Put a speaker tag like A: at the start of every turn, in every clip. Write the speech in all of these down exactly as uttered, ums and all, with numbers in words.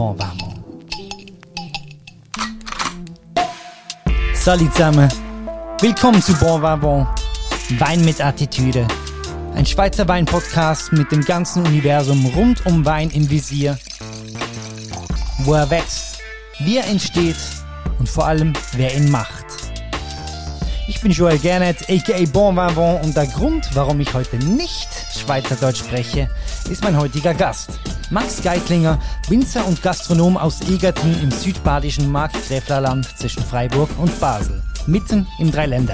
A: Bon Vin. Salut zusammen, willkommen zu Bon Vin, Wein mit Attitüde. Ein Schweizer Wein-Podcast mit dem ganzen Universum rund um Wein im Visier. Wo er wächst, wie er entsteht und vor allem, wer ihn macht. Ich bin Joel Gernet, aka Bon Vin, und der Grund, warum ich heute nicht Schweizerdeutsch spreche, ist mein heutiger Gast. Max Geitlinger, Winzer und Gastronom aus Egerten im südbadischen Markgräflerland zwischen Freiburg und Basel, mitten im Dreiländereck.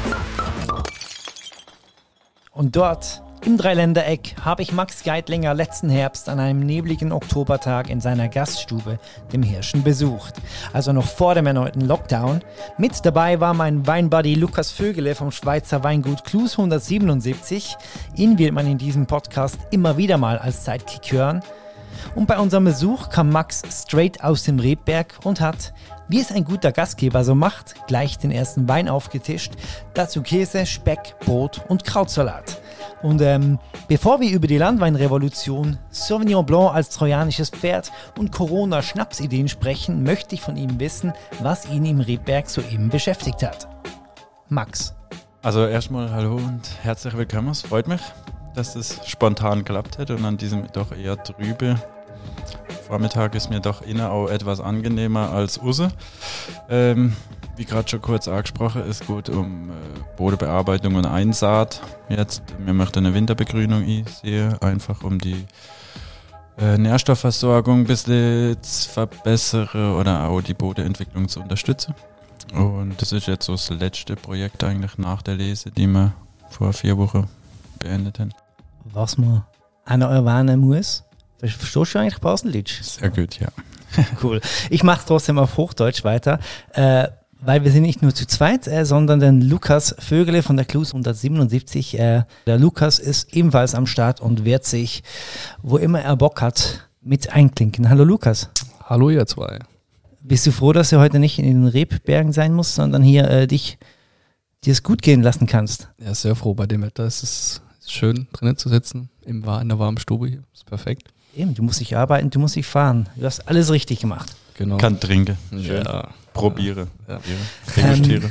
A: Und dort, im Dreiländereck, habe ich Max Geitlinger letzten Herbst an einem nebligen Oktobertag in seiner Gaststube, dem Hirschen, besucht. Also noch vor dem erneuten Lockdown. Mit dabei war mein Weinbuddy Lukas Vögele vom Schweizer Weingut Klus hundertsiebenundsiebzig. Ihn wird man in diesem Podcast immer wieder mal als Sidekick hören. Und bei unserem Besuch kam Max straight aus dem Rebberg und hat, wie es ein guter Gastgeber so macht, gleich den ersten Wein aufgetischt. Dazu Käse, Speck, Brot und Krautsalat. Und ähm, bevor wir über die Landweinrevolution, Sauvignon Blanc als trojanisches Pferd und Corona-Schnapsideen sprechen, möchte ich von ihm wissen, was ihn im Rebberg soeben beschäftigt hat. Max.
B: Also erstmal hallo und herzlich willkommen. Es freut mich, dass das spontan geklappt hat und an diesem doch eher trübe Vormittag ist mir doch innen auch etwas angenehmer als außen. Ähm, wie gerade schon kurz angesprochen, es geht um äh, Bodenbearbeitung und Einsaat. Jetzt, wir möchten eine Winterbegrünung einsehen, einfach um die äh, Nährstoffversorgung ein bisschen zu verbessern oder auch die Bodenentwicklung zu unterstützen. Und das ist jetzt so das letzte Projekt eigentlich nach der Lese, die wir vor vier Wochen beendet haben.
A: Was man an erwähnen muss, verstehst du eigentlich Baseldeutsch?
B: Sehr gut, ja.
A: Cool. Ich mache trotzdem auf Hochdeutsch weiter, äh, weil wir sind nicht nur zu zweit, äh, sondern den Lukas Vögele von der Klus hundertsiebenundsiebzig. Äh, der Lukas ist ebenfalls am Start und wird sich, wo immer er Bock hat, mit einklinken. Hallo Lukas.
C: Hallo ihr zwei.
A: Bist du froh, dass du heute nicht in den Rebbergen sein musst, sondern hier äh, dich dir es gut gehen lassen kannst?
C: Ja, sehr froh bei dem Wetter. Es ist schön drinnen zu sitzen, im, in der warmen Stube hier. Ist perfekt.
A: Eben, du musst nicht arbeiten, du musst nicht fahren. Du hast alles richtig gemacht.
B: Genau. Kann trinken.
C: Schön. Ja.
B: Probiere.
C: Ja.
A: Ähm,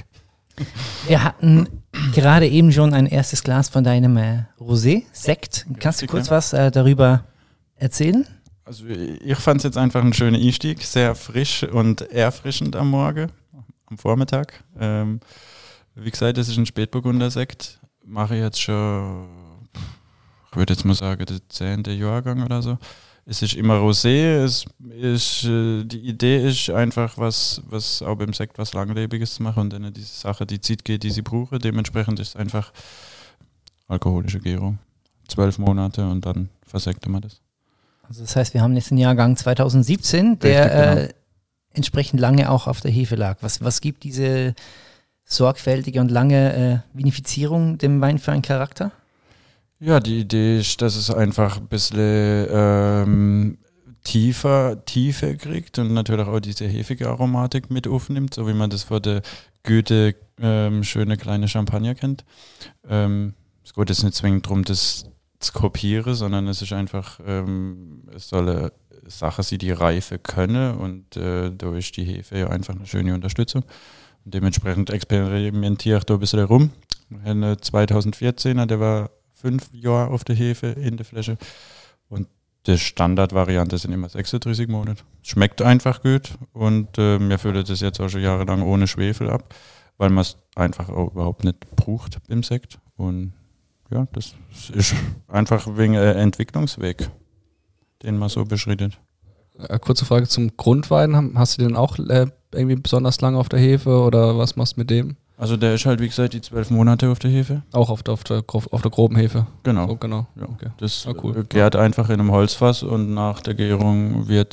A: wir hatten gerade eben schon ein erstes Glas von deinem äh, Rosé, Sekt. Kannst du kurz was äh, darüber erzählen?
B: Also ich fand es jetzt einfach ein schöner Einstieg, sehr frisch und erfrischend am Morgen, am Vormittag. Ähm, wie gesagt, das ist ein Spätburgunder-Sekt. Mache ich jetzt schon, ich würde jetzt mal sagen, der zehnte Jahrgang oder so. Es ist immer Rosé. Es ist, äh, die Idee ist einfach, was, was auch beim Sekt was Langlebiges zu machen und dann diese Sache, die Zeit geht, die sie brauchen. Dementsprechend ist es einfach alkoholische Gärung. Zwölf Monate und dann versekten wir das.
A: Also das heißt, wir haben jetzt den Jahrgang zweitausendsiebzehn, der
B: Richtig, genau.
A: äh, entsprechend lange auch auf der Hefe lag. Was, was gibt diese sorgfältige und lange äh, Vinifizierung dem Wein für einen Charakter?
B: Ja, die Idee ist, dass es einfach ein bisschen ähm, tiefer, Tiefe kriegt und natürlich auch diese hefige Aromatik mit aufnimmt, so wie man das vor der Güte ähm, schöne kleine Champagner kennt. Ähm, es geht jetzt nicht zwingend darum, das zu kopieren, sondern es ist einfach, ähm, es soll eine Sache sein, die Reife können und äh, da ist die Hefe ja einfach eine schöne Unterstützung. Und dementsprechend experimentiere ich da ein bisschen rum. Ein zweitausendvierzehner, der war fünf Jahre auf der Hefe in der Flasche und die Standardvariante sind immer sechsunddreißig Monate. Schmeckt einfach gut und äh, wir füllen das jetzt auch schon jahrelang ohne Schwefel ab, weil man es einfach auch überhaupt nicht braucht im Sekt und ja, das ist einfach wegen äh, Entwicklungsweg, den man so beschreitet.
C: Äh, kurze Frage zum Grundwein. Hast du den auch äh, irgendwie besonders lange auf der Hefe oder was machst du mit dem?
B: Also der ist halt, wie gesagt, die zwölf Monate auf der Hefe.
C: Auch auf der, auf der, auf der groben Hefe?
B: Genau.
C: So, genau.
B: Ja.
C: Okay.
B: Das
C: ah, cool.
B: gärt einfach in einem Holzfass und nach der Gärung wird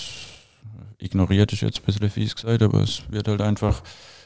B: ignoriert, ist jetzt ein bisschen fies gesagt, aber es wird halt einfach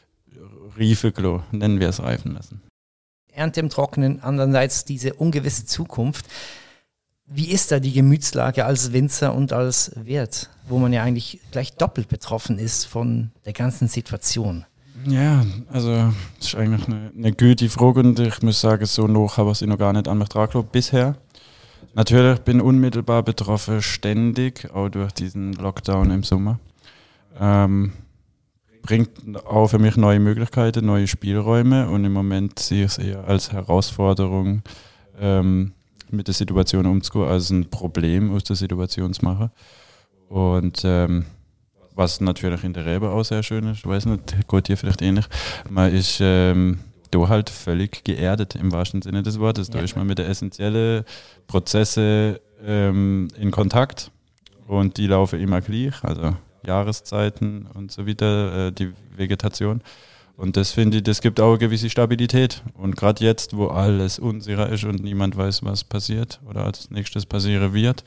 B: Riefeklo, nennen wir es, reifen lassen.
A: Ernte im Trockenen, andererseits diese ungewisse Zukunft. Wie ist da die Gemütslage als Winzer und als Wirt, wo man ja eigentlich gleich doppelt betroffen ist von der ganzen Situation?
B: Ja, also das ist eigentlich eine, eine gute Frage und ich muss sagen, so noch habe ich sie noch gar nicht an mich dran geglaubt bisher. Natürlich bin unmittelbar betroffen, ständig, auch durch diesen Lockdown im Sommer. Ähm, bringt auch für mich neue Möglichkeiten, neue Spielräume und im Moment sehe ich es eher als Herausforderung, ähm, mit der Situation umzugehen, als ein Problem aus der Situation zu machen. Und ähm, was natürlich in der Rebe auch sehr schön ist, ich weiß nicht, geht dir vielleicht ähnlich, man ist ähm, da halt völlig geerdet im wahrsten Sinne des Wortes. Da ja. ist man mit den essentiellen Prozessen ähm, in Kontakt und die laufen immer gleich, also Jahreszeiten und so weiter, äh, die Vegetation. Und das finde ich, das gibt auch eine gewisse Stabilität. Und gerade jetzt, wo alles unsicher ist und niemand weiß, was passiert oder als nächstes passieren wird,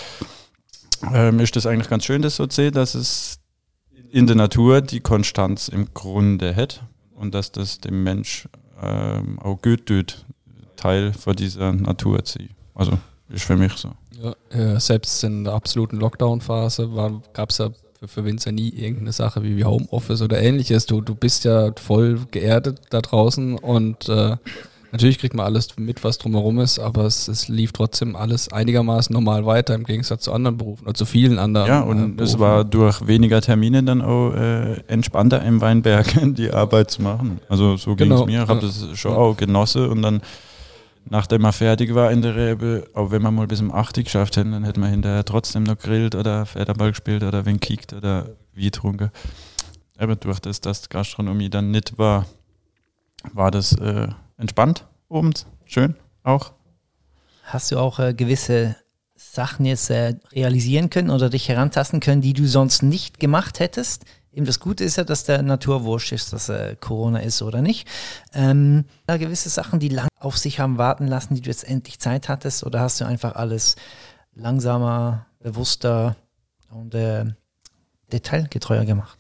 B: ähm, ist das eigentlich ganz schön, das so zu sehen, dass es in der Natur die Konstanz im Grunde hat und dass das dem Mensch ähm, auch gut tut, Teil von dieser Natur zu sein. Also ist für mich so.
C: Ja, äh, selbst in der absoluten Lockdown-Phase gab es ja für, für Winzer nie irgendeine Sache wie, wie Homeoffice oder ähnliches. Du, du bist ja voll geerdet da draußen und äh, natürlich kriegt man alles mit, was drumherum ist, aber es, es lief trotzdem alles einigermaßen normal weiter im Gegensatz zu anderen Berufen oder zu vielen anderen.
B: Ja, und äh, es war durch weniger Termine dann auch äh, entspannter im Weinberg die Arbeit zu machen. Also so ging es genau. mir. Ich habe das schon ja. auch genossen und dann, nachdem man fertig war in der Rebe, auch wenn man mal bis um acht Uhr geschafft hätte, dann hätte man hinterher trotzdem noch grillt oder Federball gespielt oder wenn gekickt oder wie getrunken. Aber durch das, dass die Gastronomie dann nicht war, war das äh, entspannt, abends, schön auch.
A: Hast du auch äh, gewisse Sachen jetzt äh, realisieren können oder dich herantasten können, die du sonst nicht gemacht hättest? Eben das Gute ist ja, dass der Natur wurscht ist, dass äh, Corona ist oder nicht. Ähm, da gewisse Sachen, die lang auf sich haben warten lassen, die du jetzt endlich Zeit hattest, oder hast du einfach alles langsamer, bewusster und äh, detailgetreuer gemacht?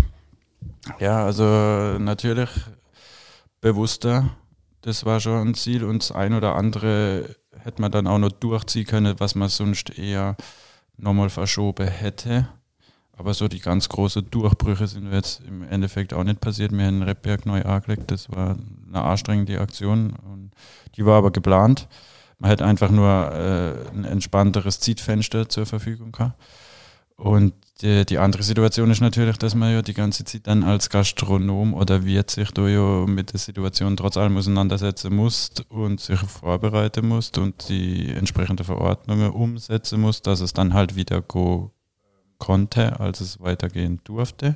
B: Ja, also natürlich bewusster, das war schon ein Ziel und das ein oder andere hätte man dann auch noch durchziehen können, was man sonst eher nochmal verschoben hätte. Aber so die ganz großen Durchbrüche sind jetzt im Endeffekt auch nicht passiert. Wir haben Rebberg neu angelegt, das war eine anstrengende Aktion und die war aber geplant. Man hätte einfach nur äh, ein entspannteres Zeitfenster zur Verfügung gehabt. Und die, die andere Situation ist natürlich, dass man ja die ganze Zeit dann als Gastronom oder Wirt sich da ja mit der Situation trotz allem auseinandersetzen muss und sich vorbereiten muss und die entsprechenden Verordnungen umsetzen muss, dass es dann halt wieder go konnte, als es weitergehen durfte.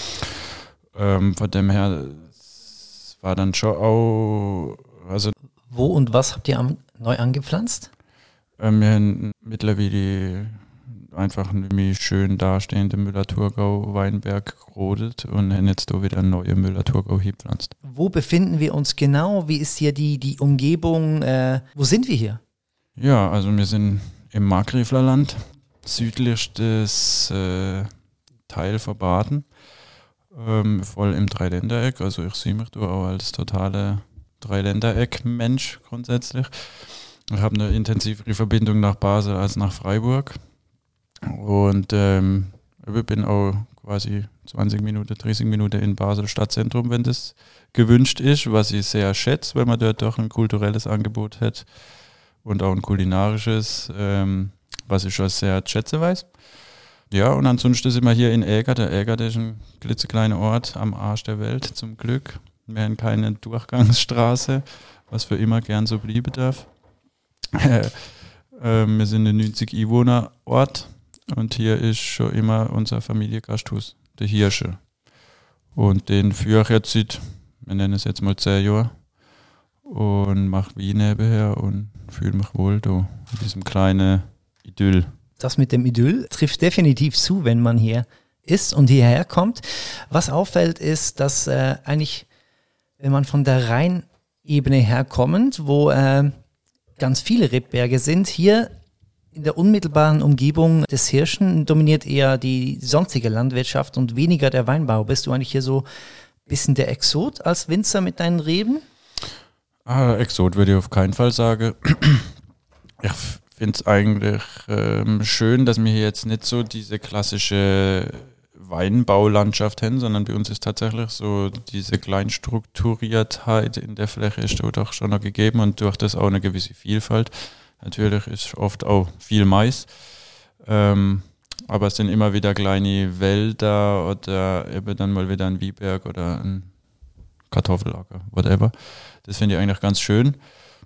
B: Ähm, von dem her war dann schon auch, also
A: wo und was habt ihr am, neu angepflanzt?
B: Äh, wir haben mittlerweile einfach einen schön dastehenden Müller-Thurgau-Weinberg gerodet und haben jetzt da wieder eine neue Müller-Thurgau gepflanzt.
A: Wo befinden wir uns genau? Wie ist hier die, die Umgebung? Äh, wo sind wir hier?
B: Ja, also wir sind im Markgräflerland, südlichstes äh, Teil von Baden, ähm, voll im Dreiländereck. Also ich sehe mich da auch als totaler Dreiländereck-Mensch grundsätzlich. Ich habe eine intensivere Verbindung nach Basel als nach Freiburg. Und ähm, ich bin auch quasi zwanzig Minuten, dreißig Minuten in Basel Stadtzentrum, wenn das gewünscht ist, was ich sehr schätze, weil man dort doch ein kulturelles Angebot hat und auch ein kulinarisches, ähm, was ich schon sehr schätze weiß. Ja, und ansonsten sind wir hier in Äger. Der Äger, der ist ein klitzekleiner Ort am Arsch der Welt, zum Glück. Wir haben keine Durchgangsstraße, was für immer gern so bleiben darf. äh, wir sind ein neunzig Einwohner Ort. Und hier ist schon immer unser Familiengasthaus, der Hirsche. Und den führe ich jetzt seit, wir nennen es jetzt mal zehn Jahre. Und mache Wein nebenher und fühle mich wohl da in diesem kleinen Idyll.
A: Das mit dem Idyll trifft definitiv zu, wenn man hier ist und hierher kommt. Was auffällt, ist, dass äh, eigentlich, wenn man von der Rheinebene herkommend, wo äh, ganz viele Rebberge sind, hier in der unmittelbaren Umgebung des Hirschen dominiert eher die sonstige Landwirtschaft und weniger der Weinbau. Bist du eigentlich hier so ein bisschen der Exot als Winzer mit deinen Reben?
B: Ah, Exot würde ich auf keinen Fall sagen. Ich finde es eigentlich ähm, schön, dass wir hier jetzt nicht so diese klassische Weinbaulandschaft haben, sondern bei uns ist tatsächlich so diese Kleinstrukturiertheit in der Fläche ist doch schon noch gegeben und durch das auch eine gewisse Vielfalt Natürlich ist oft auch viel Mais. Ähm, aber es sind immer wieder kleine Wälder oder eben dann mal wieder ein Wieberg oder ein Kartoffelacker, whatever. Das finde ich eigentlich ganz schön.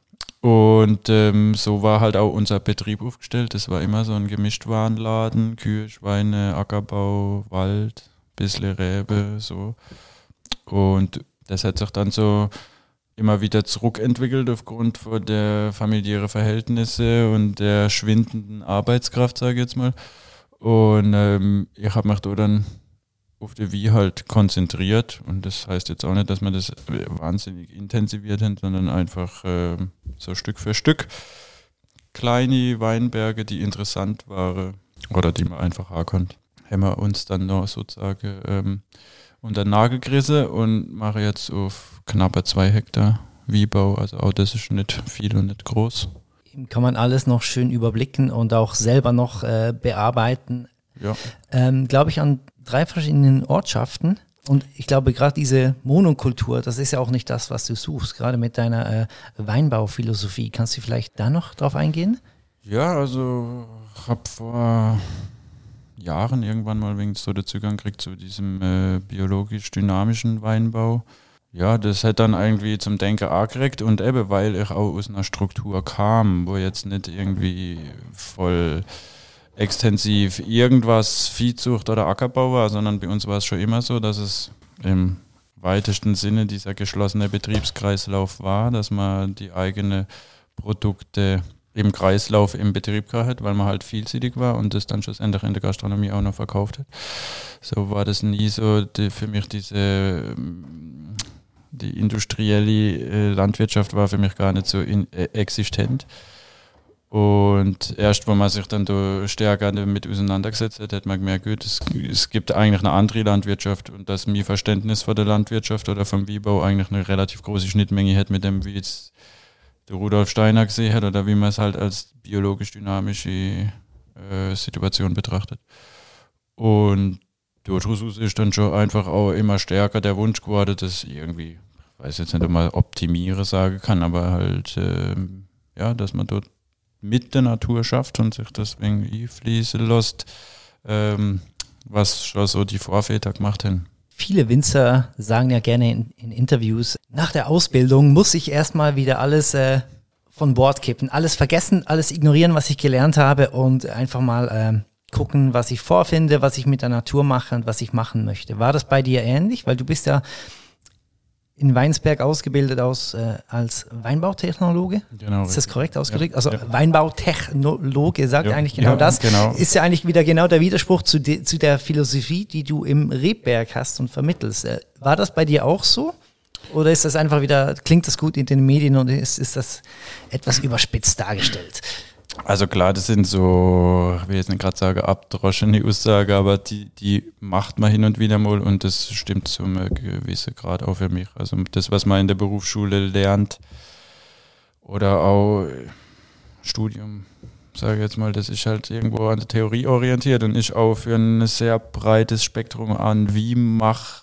B: Und ähm, so war halt auch unser Betrieb aufgestellt. Das war immer so ein Gemischtwarenladen, Kühe, Schweine, Ackerbau, Wald, bisschen Rebe, so. Und das hat sich dann so immer wieder zurückentwickelt aufgrund von der familiären Verhältnisse und der schwindenden Arbeitskraft, sage ich jetzt mal. Und ähm, ich habe mich da dann auf die Wie halt konzentriert. Und das heißt jetzt auch nicht, dass man das wahnsinnig intensiviert hat, sondern einfach äh, so Stück für Stück kleine Weinberge, die interessant waren oder die man einfach haben konnte, haben wir uns dann noch sozusagen ähm, unter den Nagel gerissen und mache jetzt auf knappe zwei Hektar Wiebau. Also auch das ist nicht viel und nicht groß.
A: Kann man alles noch schön überblicken und auch selber noch äh, bearbeiten.
B: Ja.
A: Ähm, glaube ich an drei verschiedenen Ortschaften. Und ich glaube gerade diese Monokultur, das ist ja auch nicht das, was du suchst. Gerade mit deiner äh, Weinbauphilosophie. Kannst du vielleicht da noch drauf eingehen?
B: Ja, also ich habe vor Jahren irgendwann mal wegen so den Zugang gekriegt zu diesem äh, biologisch-dynamischen Weinbau. Ja, das hat dann irgendwie zum Denken angeregt und eben, weil ich auch aus einer Struktur kam, wo jetzt nicht irgendwie voll extensiv irgendwas Viehzucht oder Ackerbau war, sondern bei uns war es schon immer so, dass es im weitesten Sinne dieser geschlossene Betriebskreislauf war, dass man die eigenen Produkte im Kreislauf im Betrieb gehabt hat, weil man halt vielseitig war und das dann schlussendlich in der Gastronomie auch noch verkauft hat. So war das nie so die, für mich diese die industrielle Landwirtschaft war für mich gar nicht so in, äh, existent. Und erst, wo man sich dann da stärker damit auseinandergesetzt hat, hat man gemerkt, gut, es, es gibt eigentlich eine andere Landwirtschaft und dass mein Verständnis von der Landwirtschaft oder vom Wiebau eigentlich eine relativ große Schnittmenge hat mit dem, wie jetzt der Rudolf Steiner gesehen hat oder wie man es halt als biologisch-dynamische äh, Situation betrachtet. Und daraus ist dann schon einfach auch immer stärker der Wunsch geworden, dass irgendwie, ich weiß jetzt nicht, ob man optimiere sagen kann, aber halt, äh, ja, dass man dort mit der Natur schafft und sich deswegen einfließen lässt, ähm, was schon so die Vorväter gemacht haben.
A: Viele Winzer sagen ja gerne in, in Interviews, nach der Ausbildung muss ich erstmal wieder alles äh, von Bord kippen, alles vergessen, alles ignorieren, was ich gelernt habe und einfach mal ähm, gucken, was ich vorfinde, was ich mit der Natur mache und was ich machen möchte. War das bei dir ähnlich? Weil du bist ja in Weinsberg ausgebildet aus, äh, als Weinbautechnologe.
B: Genau,
A: ist das
B: richtig.
A: korrekt ausgedrückt?
B: Ja.
A: Also
B: Ja.
A: Weinbautechnologe sagt
B: Ja.
A: eigentlich genau
B: Ja,
A: das.
B: genau.
A: Ist ja eigentlich wieder genau der Widerspruch zu, de, zu der Philosophie, die du im Rebberg hast und vermittelst. Äh, war das bei dir auch so? Oder ist das einfach wieder, klingt das gut in den Medien und ist, ist das etwas überspitzt dargestellt?
B: Also klar, das sind so, ich will jetzt nicht gerade sagen, abdroschene Aussage, aber die, die macht man hin und wieder mal und das stimmt zu einem gewissen Grad auch für mich. Also das, was man in der Berufsschule lernt oder auch Studium, sage ich jetzt mal, das ist halt irgendwo an der Theorie orientiert und ist auch für ein sehr breites Spektrum an wie mach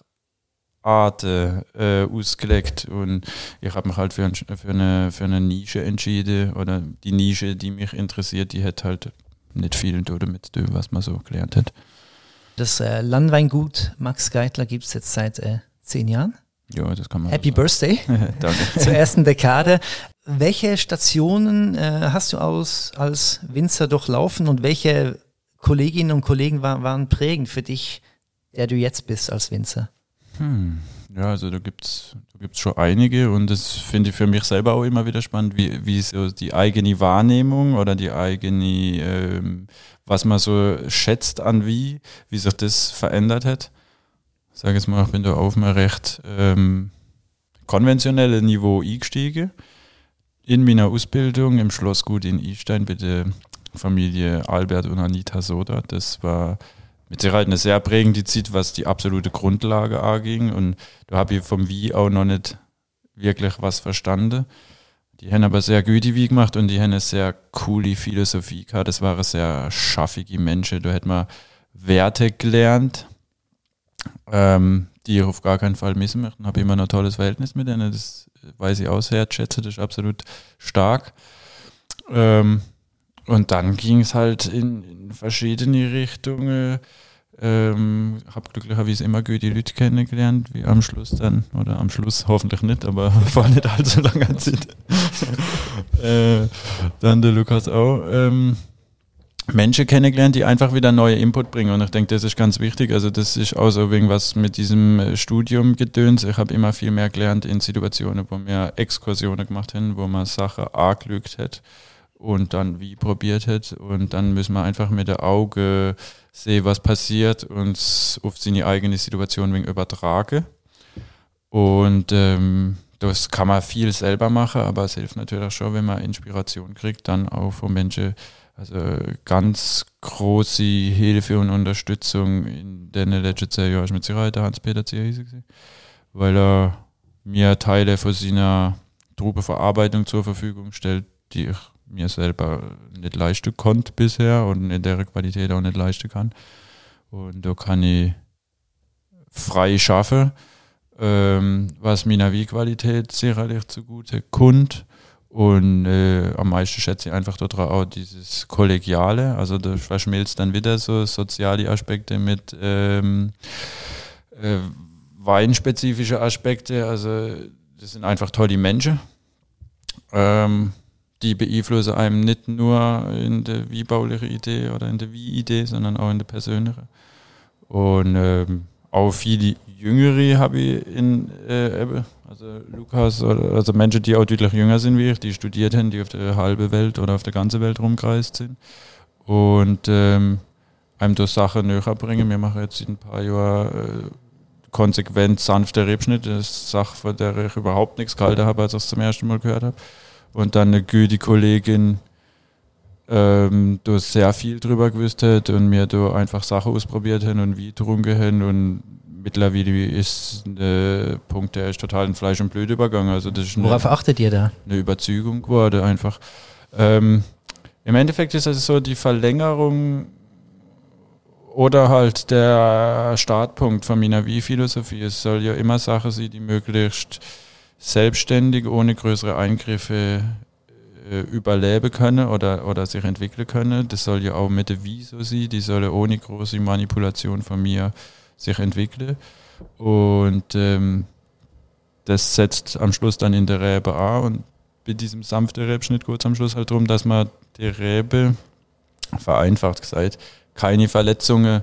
B: Arten äh, ausgelegt und ich habe mich halt für, ein, für, eine, für eine Nische entschieden oder die Nische, die mich interessiert, die hat halt nicht viel damit zu tun, was man so gelernt hat.
A: Das äh, Landweingut Max Geitler gibt es jetzt seit äh, zehn Jahren.
B: Ja, das kann man
A: Happy
B: so
A: Birthday
B: Danke.
A: zur ersten Dekade. Welche Stationen äh, hast du aus, als Winzer durchlaufen und welche Kolleginnen und Kollegen war, waren prägend für dich, der du jetzt bist als Winzer?
B: Hm. Ja, also da gibt es da gibt's schon einige und das finde ich für mich selber auch immer wieder spannend, wie, wie so die eigene Wahrnehmung oder die eigene, ähm, was man so schätzt an wie, wie sich das verändert hat. Ich sage jetzt mal, ich bin da auf ein recht ähm, konventionelles Niveau eingestiegen. In meiner Ausbildung im Schlossgut in Istein bei der Familie Albert und Anita Soda. Das war mit Sicherheit eine sehr prägende Zeit, was die absolute Grundlage anging. Und da habe ich vom Wie auch noch nicht wirklich was verstanden. Die haben aber sehr gute Wie gemacht und die haben eine sehr coole Philosophie gehabt. Das waren sehr schaffige Menschen. Da hat man Werte gelernt, ähm, die ich auf gar keinen Fall missen möchte. Ich habe immer noch ein tolles Verhältnis mit denen. Das weiß ich auch sehr schätze. Das ist absolut stark. Ähm, und dann ging es halt in, in verschiedene Richtungen. Ähm, habe glücklicherweise immer gute Leute kennengelernt, wie am Schluss dann, oder am Schluss hoffentlich nicht, aber vor nicht allzu langer Zeit. äh, dann der Lukas auch. Ähm, Menschen kennengelernt, die einfach wieder neue Input bringen. Und ich denke, das ist ganz wichtig. Also das ist auch so irgendwas mit diesem Studium gedöns. Ich habe immer viel mehr gelernt in Situationen, wo wir Exkursionen gemacht haben, wo man Sachen angelügt hat und dann wie probiert hat. Und dann müssen wir einfach mit der Auge sehen, was passiert und auf seine eigene Situation wegen übertragen. Und ähm, das kann man viel selber machen, aber es hilft natürlich schon, wenn man Inspiration kriegt, dann auch von Menschen. Also ganz große Hilfe und Unterstützung in den letzten zehn Jahren ist mit Sicherheit der Hans-Peter Zierhiese gewesen, weil er mir Teile von seiner Truppenverarbeitung zur Verfügung stellt, die ich mir selber nicht leisten konnte bisher und in der Qualität auch nicht leisten kann. Und da kann ich frei schaffen, ähm, was meiner Wie-Qualität sicherlich zugute kommt. Und äh, am meisten schätze ich einfach daran auch dieses Kollegiale, also da verschmilzt dann wieder so soziale Aspekte mit ähm, äh, weinspezifische Aspekte, also das sind einfach tolle Menschen, ähm, die beeinflussen einem nicht nur in der wie-baulichen Idee oder in der wie-Idee, sondern auch in der persönlichen. Und ähm, auch viele Jüngere habe ich in äh, eben, also Lukas, also Menschen, die auch deutlich jünger sind wie ich, die studiert haben, die auf der halben Welt oder auf der ganzen Welt rumgereist sind und ähm, einem durch Sachen näher bringen. Wir machen jetzt in ein paar Jahren äh, konsequent sanfte Rebschnitt, das ist eine Sache, von der ich überhaupt nichts gehalten habe, als ich es zum ersten Mal gehört habe. Und dann eine gute Kollegin, ähm, da sehr viel drüber gewusst hat und mir da einfach Sachen ausprobiert haben und wie getrunken haben und mittlerweile ist der Punkt, der ist total in Fleisch und Blut übergegangen. Also das ist eine,
A: Worauf achtet ihr da?
B: Eine Überzeugung geworden einfach. Ähm, Im Endeffekt ist es so die Verlängerung oder halt der Startpunkt von meiner Wie-Philosophie. Es soll ja immer Sachen sein, die möglichst selbstständig, ohne größere Eingriffe äh, überleben können oder, oder sich entwickeln können. Das soll ja auch mit der Wie so sein, die soll ohne große Manipulation von mir sich entwickeln. Und ähm, das setzt am Schluss dann in der Rebe an. Und bei diesem sanften Rebschnitt geht es am Schluss halt darum, dass man die Rebe, vereinfacht gesagt, keine Verletzungen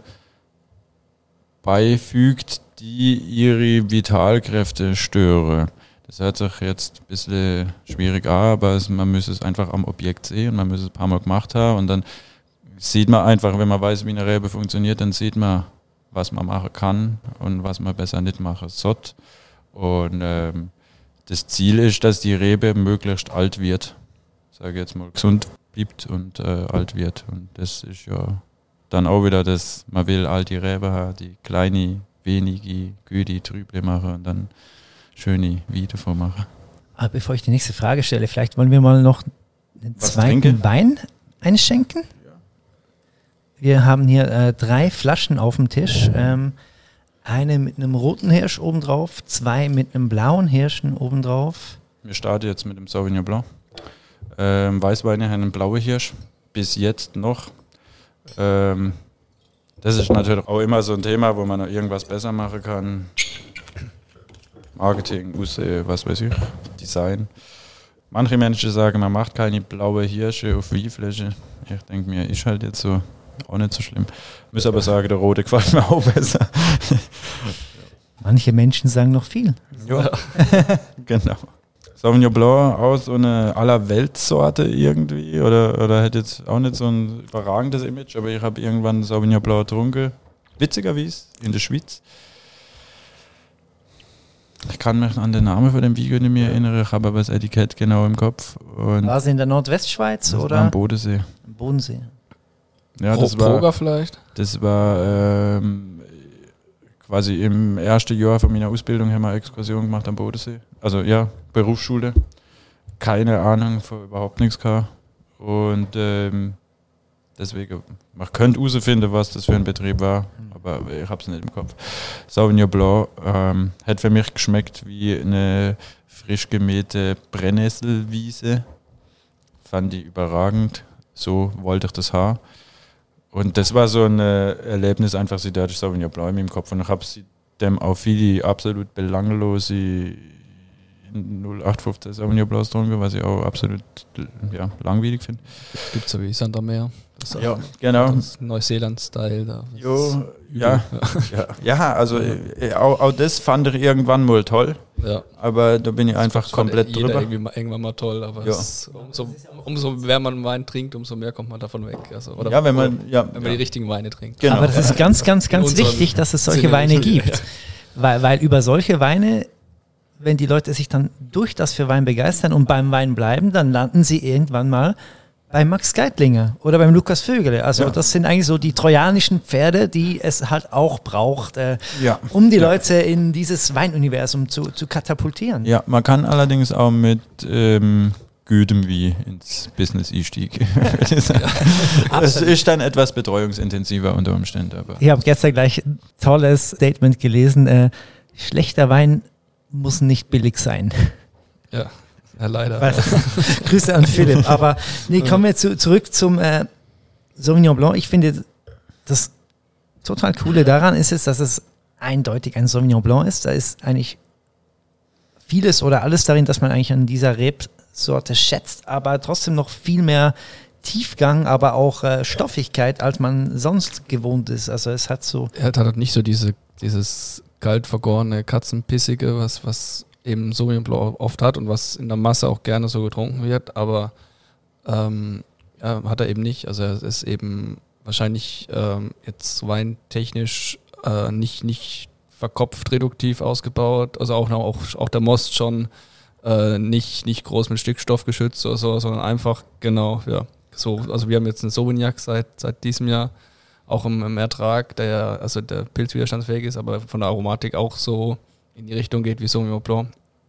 B: beifügt, die ihre Vitalkräfte stören. Das hört sich jetzt ein bisschen schwierig an, aber es, man muss es einfach am Objekt sehen, man muss es ein paar Mal gemacht haben und dann sieht man einfach, wenn man weiß, wie eine Rebe funktioniert, dann sieht man, was man machen kann und was man besser nicht machen sollte. Und ähm, das Ziel ist, dass die Rebe möglichst alt wird. Ich sage jetzt mal, gesund bleibt und äh, alt wird. Und das ist ja dann auch wieder das, man will alte Rebe haben, die kleine, wenige, gute Trüble machen und dann schöne Weine davon machen.
A: Aber bevor ich die nächste Frage stelle, vielleicht wollen wir mal noch einen
B: Was
A: zweiten
B: trinken?
A: Wein einschenken. Wir haben hier äh, drei Flaschen auf dem Tisch. Ähm, eine mit einem roten Hirsch obendrauf, zwei mit einem blauen Hirschen obendrauf.
B: Wir starten jetzt mit dem Sauvignon Blanc. Ähm, Weißweine haben einen blauen Hirsch. Bis jetzt noch. Ähm, das ist natürlich auch immer so ein Thema, wo man noch irgendwas besser machen kann. Marketing, Aussehen, was weiß ich, Design. Manche Menschen sagen, man macht keine blaue Hirsche auf Weinfläche. Ich denke mir, ist halt jetzt so. Auch nicht so schlimm. Ich muss aber sagen, der rote gefällt mir auch besser.
A: Manche Menschen sagen noch viel.
B: Ja, genau. Sauvignon Blanc auch so eine Allerweltssorte irgendwie oder, oder hat jetzt auch nicht so ein überragendes Image, aber ich habe irgendwann Sauvignon Blanc getrunken. Witzigerweise in der Schweiz. Ich kann mich an den Namen von dem Video nicht mehr erinnern, ich habe aber das Etikett genau im Kopf. Und
A: War sie in der Nordwestschweiz
B: das
A: oder?
B: war am Bodensee.
A: Am Bodensee.
B: Ja,
C: Pro-
B: das war,
C: Proger vielleicht?
B: das war ähm, quasi im ersten Jahr von meiner Ausbildung haben wir eine Exkursion gemacht am Bodensee. Also ja, Berufsschule. Keine Ahnung, von überhaupt nichts gehabt. Und ähm, deswegen, man könnte herausfinden, was das für ein Betrieb war, aber ich habe es nicht im Kopf. Sauvignon Blanc ähm, hat für mich geschmeckt wie eine frisch gemähte Brennnesselwiese. fand ich überragend. So wollte ich das haben. Und das war so ein äh, Erlebnis, einfach sie da Sauvignon Blanc im Kopf. Und ich habe sie dem auch viele absolut belanglose null acht fünfzehn Sauvignon Blanc getrunken, was ich auch absolut ja, langweilig finde.
C: Gibt es ja wie Sandermeer.
B: Ja, genau.
C: Neuseeland-Style. Da.
B: Jo, ja, ja, ja, also äh, auch, auch das fand ich irgendwann mal toll.
C: Ja.
B: Aber da bin ich einfach
C: das
B: komplett
C: jeder
B: drüber.
C: Irgendwie mal, irgendwann mal toll, aber
B: Ja.
C: es, umso, umso mehr man Wein trinkt, umso mehr kommt man davon weg. Also, oder
B: Ja, wenn man, ja,
C: wenn man
B: ja.
C: die richtigen Weine trinkt.
B: Genau.
A: Aber das ist ganz, ganz, ganz
C: unserem
A: wichtig, dass es solche
C: Sinne
A: Weine
C: nicht.
A: gibt. Weil, weil über solche Weine, wenn die Leute sich dann durch das für Wein begeistern und beim Wein bleiben, dann landen sie irgendwann mal bei Max Geitlinger oder beim Lukas Vögele. Also
B: Ja.
A: das sind eigentlich so die trojanischen Pferde, die es halt auch braucht, äh,
B: Ja.
A: um die
B: Ja.
A: Leute in dieses Weinuniversum zu, zu katapultieren.
B: Ja, man kann allerdings auch mit ähm, gutem Wie ins Business einsteigen. Das ist dann etwas betreuungsintensiver unter Umständen. Aber
A: Ich habe gestern gleich ein tolles Statement gelesen. Äh, schlechter Wein muss nicht billig sein.
C: Ja, ja leider.
A: Weil- Grüße an Philipp. Aber nee, kommen wir zu, zurück zum äh, Sauvignon Blanc. Ich finde, das total Coole daran ist es, dass es eindeutig ein Sauvignon Blanc ist. Da ist eigentlich vieles oder alles darin, dass man eigentlich an dieser Rebsorte schätzt, aber trotzdem noch viel mehr Tiefgang, aber auch äh, Stoffigkeit, als man sonst gewohnt ist. Also es hat so...
C: Er hat halt nicht so diese, dieses kalt vergorene, katzenpissige, was, was eben Sauvignon Blanc oft hat und was in der Masse auch gerne so getrunken wird, aber ähm, ja, hat er eben nicht. Also er ist eben wahrscheinlich ähm, jetzt weintechnisch äh, nicht, nicht verkopft reduktiv ausgebaut, also auch, auch, auch der Most schon äh, nicht, nicht groß mit Stickstoff geschützt oder so, sondern einfach, genau, ja, so, also wir haben jetzt einen Sauvignac seit, seit diesem Jahr, auch im, im Ertrag, der also der pilzwiderstandsfähig ist, aber von der Aromatik auch so in die Richtung geht wie Sauvignon Blanc.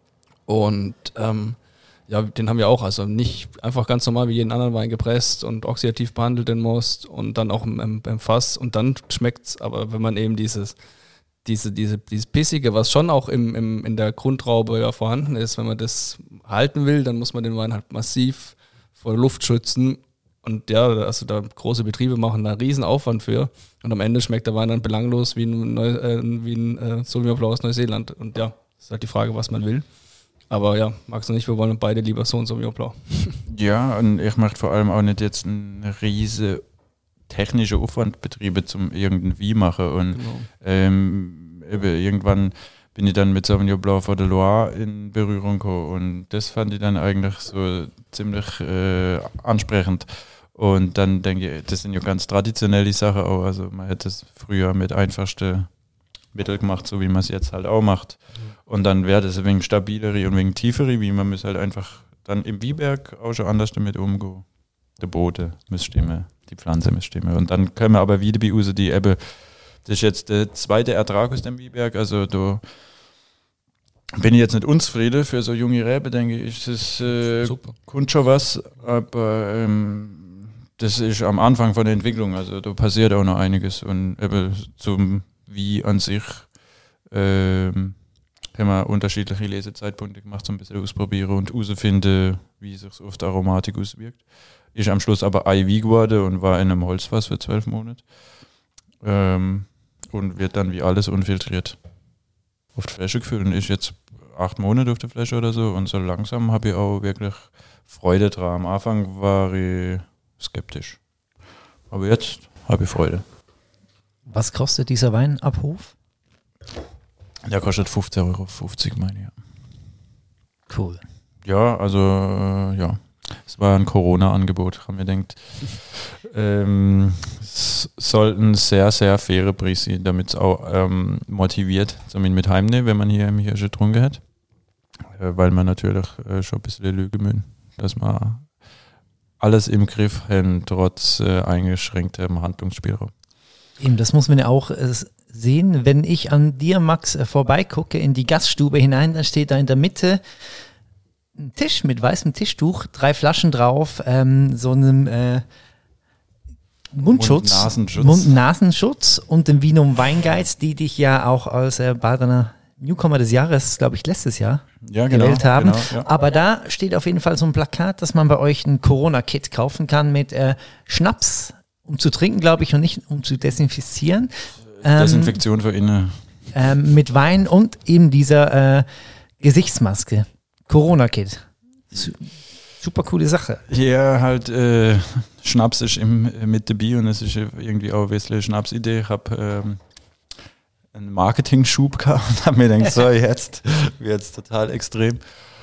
C: Und ähm, ja, den haben wir auch, also nicht einfach ganz normal wie jeden anderen Wein gepresst und oxidativ behandelt den Most und dann auch im, im, im Fass und dann schmeckt's, aber wenn man eben dieses diese, diese, dieses Pissige, was schon auch im, im, in der Grundtraube ja vorhanden ist, wenn man das halten will, dann muss man den Wein halt massiv vor Luft schützen. Und ja, also da große Betriebe machen da einen riesen Aufwand für. Und am Ende schmeckt der Wein dann belanglos wie ein, Neu, äh, wie ein äh, Sauvignon Blanc aus Neuseeland. Und ja, ist halt die Frage, was man will. Aber ja, magst du nicht, wir wollen beide lieber so ein Sauvignon Blanc.
B: ja, und ich möchte vor allem auch nicht jetzt eine riese technische Aufwandbetriebe zum irgendwie machen. Und
C: Genau.
B: ähm, eben, irgendwann bin ich dann mit Sauvignon Blanc vor der Loire in Berührung gekommen und das fand ich dann eigentlich so ziemlich äh, ansprechend. Und dann denke ich, das sind ja ganz traditionelle Sachen auch. Also man hätte es früher mit einfachsten Mitteln gemacht, so wie man es jetzt halt auch macht. Und dann wäre das wegen stabilere und wegen tiefere, wie man muss halt einfach dann im Wieberg auch schon anders damit umgehen. Der Boden muss stimmen, die Pflanze muss stimmen. Und dann können wir aber wieder bei uns die Ebbe. Das ist jetzt der zweite Ertrag aus dem Wieberg, also da bin ich jetzt nicht unzufrieden für so junge Rebe, denke ich, das äh, kommt schon was, aber ähm, das ist am Anfang von der Entwicklung, also da passiert auch noch einiges und eben zum Wie an sich ähm, haben wir unterschiedliche Lesezeitpunkte gemacht, so ein bisschen ausprobieren und herausfinden, wie sich so auf die Aromatik auswirkt. Ist am Schluss aber I V geworden und war in einem Holzfass für zwölf Monate. Ähm, und wird dann wie alles unfiltriert auf die Flasche gefüllt und ist jetzt acht Monate auf der Flasche oder so und so langsam habe ich auch wirklich Freude dran. Am Anfang war ich skeptisch, aber jetzt habe ich Freude.
A: Was kostet dieser Wein ab Hof?
B: Der kostet fünfzehn Euro fünfzig, meine ich. Ja.
A: Cool.
B: Ja, also äh, ja, es war ein Corona-Angebot, haben wir gedacht. ähm, es sollten sehr, sehr faire Preise sein, damit es auch ähm, motiviert, zumindest mit heimnehmen, wenn man hier im Hirsch getrunken hat. Äh, weil man natürlich äh, schon ein bisschen lügen müssen, dass man alles im Griff haben, trotz äh, eingeschränktem Handlungsspielraum.
A: Eben, das muss man ja auch äh, sehen. Wenn ich an dir, Max, äh, vorbeigucke in die Gaststube hinein, dann steht da in der Mitte ein Tisch mit weißem Tischtuch, drei Flaschen drauf, ähm, so einem äh, Mundschutz,
B: Mund-Nasenschutz.
A: Mund-Nasenschutz und dem Vinum Weinguide, die dich ja auch als äh, Badener Newcomer des Jahres, glaube ich, letztes Jahr
B: ja, genau,
A: gewählt haben.
B: Genau, ja.
A: Aber da steht auf jeden Fall so ein Plakat, dass man bei euch ein Corona-Kit kaufen kann mit äh, Schnaps, um zu trinken, glaube ich, und nicht um zu desinfizieren. Ähm,
B: Desinfektion für innen.
A: Ähm, mit Wein und eben dieser äh, Gesichtsmaske. Corona-Kit. Su- super coole Sache.
B: Ja, halt äh, Schnaps ist im, mit dabei und es ist irgendwie auch ein bisschen eine Schnapsidee. Ich habe ähm, einen Marketing-Schub gehabt und habe mir gedacht, so jetzt wird es total extrem.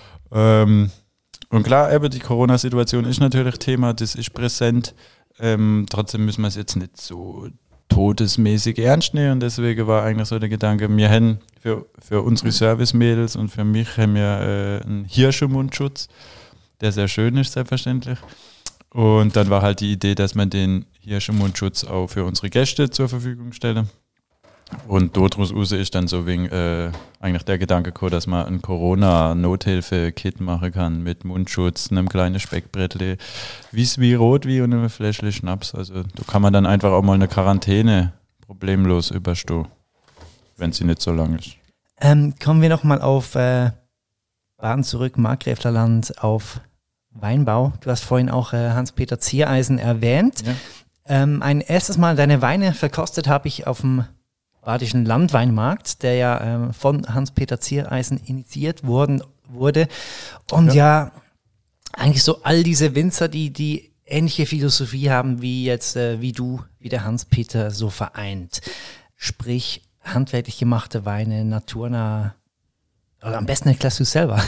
B: Ähm, und klar, eben die Corona-Situation ist natürlich Thema, das ist präsent. Ähm, trotzdem müssen wir es jetzt nicht so todesmäßig ernst nehmen und deswegen war eigentlich so der Gedanke, wir haben für, für unsere Service-Mädels und für mich haben wir äh, einen Hirschenmundschutz, der sehr schön ist, selbstverständlich. Und dann war halt die Idee, dass man den Hirschenmundschutz auch für unsere Gäste zur Verfügung stellen. Und daraus ist dann so wegen äh, eigentlich der Gedanke gekommen, dass man ein Corona-Nothilfe-Kit machen kann mit Mundschutz, einem kleinen Speckbrettle, wie wie Rotwein und einem Fläschchen Schnaps. Also da kann man dann einfach auch mal eine Quarantäne problemlos überstehen, wenn sie nicht so lang ist.
A: Ähm, kommen wir nochmal auf äh, Baden zurück, Markgräflerland, auf Weinbau. Du hast vorhin auch äh, Hans-Peter Ziereisen erwähnt.
B: Ja.
A: Ähm, ein erstes Mal deine Weine verkostet habe ich auf dem Badischen Landweinmarkt, der ja ähm, von Hans-Peter Ziereisen initiiert worden wurde. Und ja. ja, eigentlich so all diese Winzer, die die ähnliche Philosophie haben, wie jetzt, äh, wie du, wie der Hans-Peter so vereint. Sprich, handwerklich gemachte Weine, naturnah, oder am besten erklärst du es selber.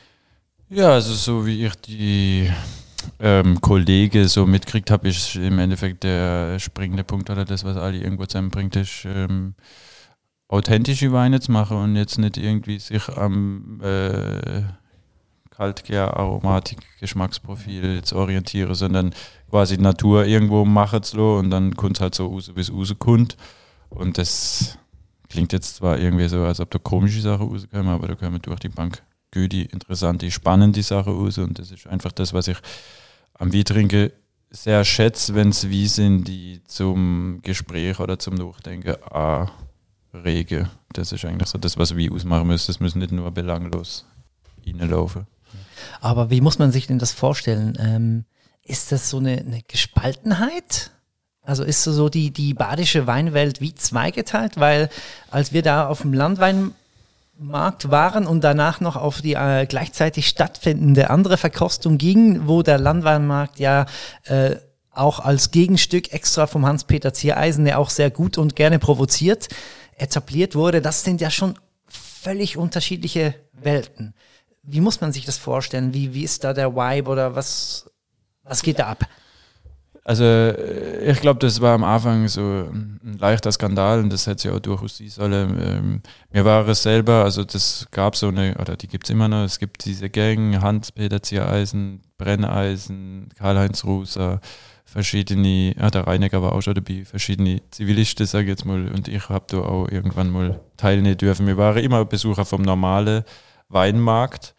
B: Ja, also so wie ich die ähm, Kollege so mitkriegt habe, ist im Endeffekt der springende Punkt oder das, was alle irgendwo zusammenbringt, ist ähm, authentische Weine zu machen und jetzt nicht irgendwie sich am äh, Kaltgär, Aromatik, Geschmacksprofil jetzt orientieren, sondern quasi Natur irgendwo machen zu lassen und dann kommt es halt so raus, wie es rauskommt. Und das klingt jetzt zwar irgendwie so, als ob da komische Sachen rauskommen, aber da kommen durch die Bank gute, interessante, spannende Sachen raus und das ist einfach das, was ich am Weintrinken sehr schätze, wenn es wie sind, die zum Gespräch oder zum Nachdenken anregen. Das ist eigentlich so das, was wir ausmachen müssen. Es müssen nicht nur belanglos reinlaufen.
A: Aber wie muss man sich denn das vorstellen? Ähm, ist das so eine, eine Gespaltenheit? Also ist so die, die badische Weinwelt wie zweigeteilt? Weil als wir da auf dem Landweinmarkt waren und danach noch auf die äh, gleichzeitig stattfindende andere Verkostung ging, wo der Landweinmarkt ja äh, auch als Gegenstück extra vom Hans-Peter Ziereisen, der auch sehr gut und gerne provoziert, etabliert wurde, das sind ja schon völlig unterschiedliche Welten. Wie muss man sich das vorstellen? Wie, wie ist da der Vibe oder was, was geht da ab?
B: Also ich glaube, das war am Anfang so ein leichter Skandal und das hätte sich auch durchaus sein sollen. Ähm, mir war es selber, also das gab so eine, oder die gibt es immer noch, es gibt diese Gang, Hans-Peter Ziereisen, Brenneisen, Karl-Heinz Ruser, verschiedene, ah, der Reinecker war auch schon dabei, verschiedene Zivilisten, sage ich jetzt mal, und ich habe da auch irgendwann mal teilnehmen dürfen. Wir waren immer Besucher vom normalen Weinmarkt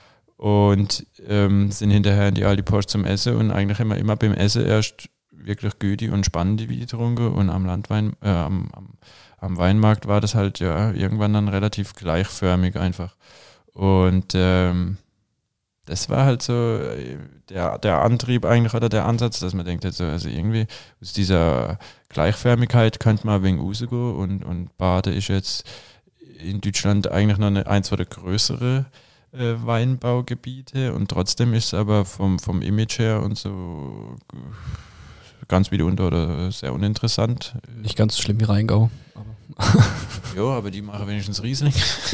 B: und ähm, sind hinterher in die alte Post zum Essen und eigentlich immer immer beim Essen erst wirklich gute und spannende Weine getrunken und am Landwein, äh, am, am, am Weinmarkt war das halt ja irgendwann dann relativ gleichförmig einfach und ähm, das war halt so der, der Antrieb eigentlich oder der Ansatz, dass man denkt, also, also irgendwie aus dieser Gleichförmigkeit könnte man ein wenig rausgehen und, und Bade ist jetzt in Deutschland eigentlich noch eine, eins der größere äh, Weinbaugebiete und trotzdem ist es aber vom, vom Image her und so ganz wieder unter oder sehr uninteressant.
C: Nicht ganz so schlimm wie Rheingau. Aber
B: ja, aber die machen wenigstens Riesling.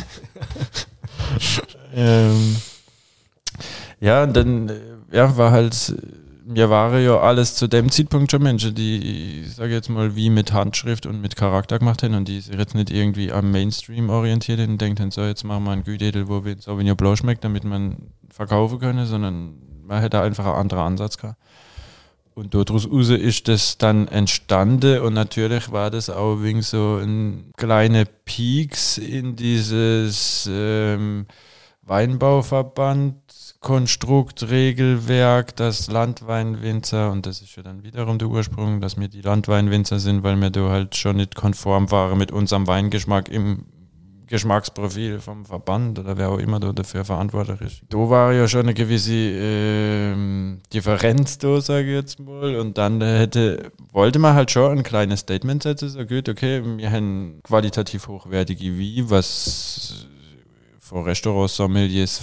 B: ähm, ja, und dann ja, war halt, mir waren ja alles zu dem Zeitpunkt schon Menschen, die, ich sage jetzt mal, wie mit Handschrift und mit Charakter gemacht haben und die sich jetzt nicht irgendwie am Mainstream orientiert haben und denken, so jetzt machen wir einen Gütedel, wo wir Sauvignon Blanc schmeckt, damit man verkaufen können, sondern man hätte einfach einen anderen Ansatz gehabt. Und daraus ist das dann entstanden und natürlich war das auch wegen so ein kleiner Peaks in dieses ähm, Weinbauverband, Konstrukt, Regelwerk, das Landweinwinzer und das ist ja dann wiederum der Ursprung, dass wir die Landweinwinzer sind, weil wir da halt schon nicht konform waren mit unserem Weingeschmack im Geschmacksprofil vom Verband oder wer auch immer da dafür verantwortlich ist. Da war ja schon eine gewisse äh, Differenz da, sage ich jetzt mal. Und dann hätte, wollte man halt schon ein kleines Statement setzen, so gut, okay, wir haben qualitativ hochwertige Wein, was von Restaurants, Sommeliers,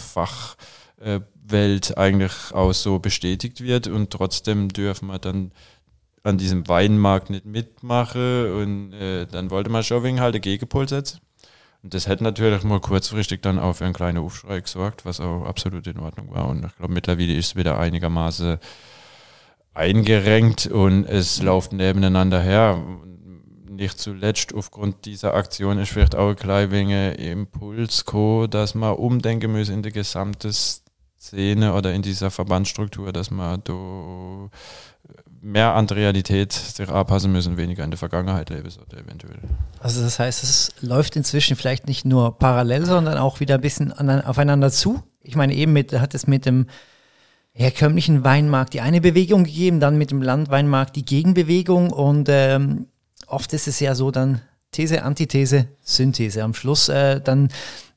B: Fachwelt eigentlich auch so bestätigt wird und trotzdem dürfen wir dann an diesem Weinmarkt nicht mitmachen und äh, dann wollte man schon wegen halt einen Gegenpol setzen. Und das hätte natürlich mal kurzfristig dann auch für einen kleinen Aufschrei gesorgt, was auch absolut in Ordnung war. Und ich glaube, mittlerweile ist es wieder einigermaßen eingerenkt und es läuft nebeneinander her. Nicht zuletzt aufgrund dieser Aktion ist vielleicht auch ein klein wenig Impuls gekommen, dass man umdenken muss in der gesamten Szene oder in dieser Verbandsstruktur, dass man da mehr an die Realität sich anpassen müssen, weniger in der Vergangenheit leben sollte eventuell.
A: Also das heißt, es läuft inzwischen vielleicht nicht nur parallel, sondern auch wieder ein bisschen an, aufeinander zu. Ich meine, eben mit, hat es mit dem herkömmlichen Weinmarkt die eine Bewegung gegeben, dann mit dem Landweinmarkt die Gegenbewegung und ähm, oft ist es ja so dann These, Antithese, Synthese. Am Schluss äh, dann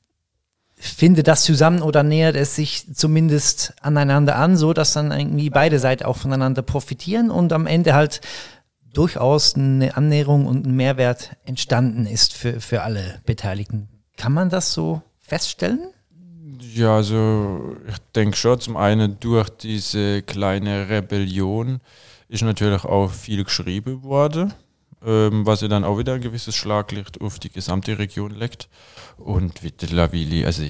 A: findet das zusammen oder nähert es sich zumindest aneinander an, so dass dann irgendwie beide Seiten auch voneinander profitieren und am Ende halt durchaus eine Annäherung und ein Mehrwert entstanden ist für, für alle Beteiligten. Kann man das so feststellen?
B: Ja, also ich denke schon, zum einen durch diese kleine Rebellion ist natürlich auch viel geschrieben worden, ähm, was ja dann auch wieder ein gewisses Schlaglicht auf die gesamte Region legt. Und mittlerweile, also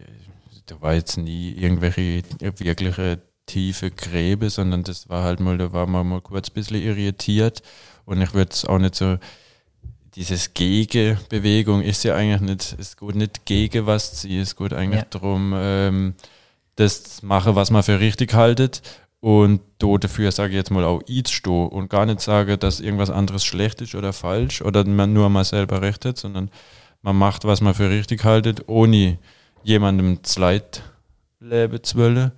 B: da war jetzt nie irgendwelche wirkliche tiefe Gräbe, sondern das war halt mal, da war man mal kurz ein bisschen irritiert und ich würde es auch nicht so, dieses Gegenbewegung ist ja eigentlich nicht, es geht nicht gegen was ziehen, es geht eigentlich ja. darum, ähm, das zu machen, was man für richtig haltet und da dafür sage ich jetzt mal auch einzustehen und gar nicht sagen, dass irgendwas anderes schlecht ist oder falsch oder man nur mal selber recht hat, sondern man macht, was man für richtig haltet, ohne jemandem zu Leid leben zu wollen.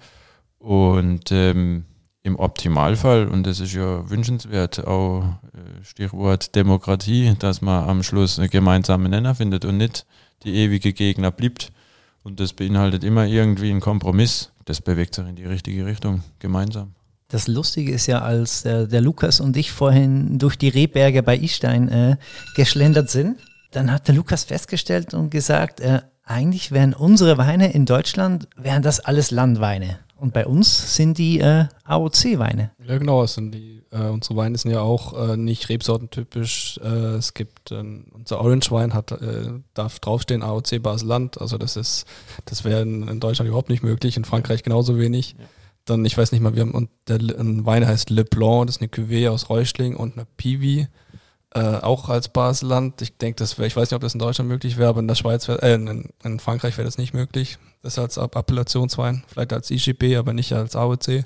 B: Und ähm, im Optimalfall, und das ist ja wünschenswert, auch äh, Stichwort Demokratie, dass man am Schluss einen gemeinsamen Nenner findet und nicht die ewige Gegner bleibt. Und das beinhaltet immer irgendwie einen Kompromiss. Das bewegt sich in die richtige Richtung, gemeinsam.
A: Das Lustige ist ja, als äh, der Lukas und ich vorhin durch die Rehberge bei Istein äh, geschlendert sind, dann hat der Lukas festgestellt und gesagt, äh, eigentlich wären unsere Weine in Deutschland, wären das alles Landweine. Und bei uns sind die äh, A O C-Weine.
C: Ja genau, es sind die, äh, unsere Weine sind ja auch äh, nicht rebsortentypisch. Äh, es gibt, äh, unser Orange-Wein hat, äh, darf draufstehen A O C Basel-Land. Also das ist, das wäre in, in Deutschland überhaupt nicht möglich, in Frankreich genauso wenig. Ja. Dann, ich weiß nicht mal, wir haben, und der ein Wein heißt Le Blanc, das ist eine Cuvée aus Reuschling und eine Piwi. Äh, auch als Basel-Land. Ich denke, das wäre, ich weiß nicht, ob das in Deutschland möglich wäre, aber in der Schweiz, wär, äh, in, in Frankreich wäre das nicht möglich. Das als Appellationswein, vielleicht als I G B, aber nicht als A O C.